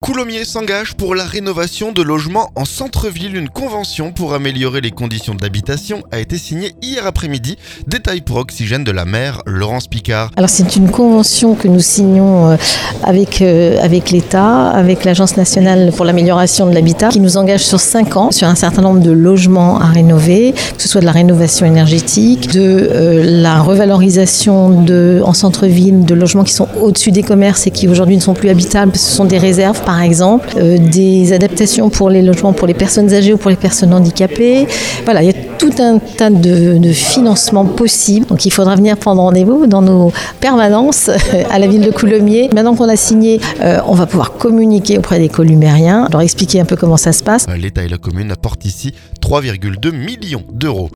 Coulommiers s'engage pour la rénovation de logements en centre-ville. Une convention pour améliorer les conditions d'habitation a été signée hier après-midi. Détail pour Oxygène de la maire Laurence Picard. Alors c'est une convention que nous signons avec l'État, avec l'Agence nationale pour l'amélioration de l'habitat, qui nous engage sur 5 ans sur un certain nombre de logements à rénover, que ce soit de la rénovation énergétique, de la revalorisation en centre-ville de logements qui sont au-dessus des commerces et qui aujourd'hui ne sont plus habitables. Ce sont des réserves par exemple, des adaptations pour les logements pour les personnes âgées ou pour les personnes handicapées. Voilà, il y a tout un tas de financements possibles. Donc il faudra venir prendre rendez-vous dans nos permanences à la ville de Coulommiers. Maintenant qu'on a signé, on va pouvoir communiquer auprès des columériens, leur expliquer un peu comment ça se passe. L'État et la commune apportent ici 3,2 millions d'euros.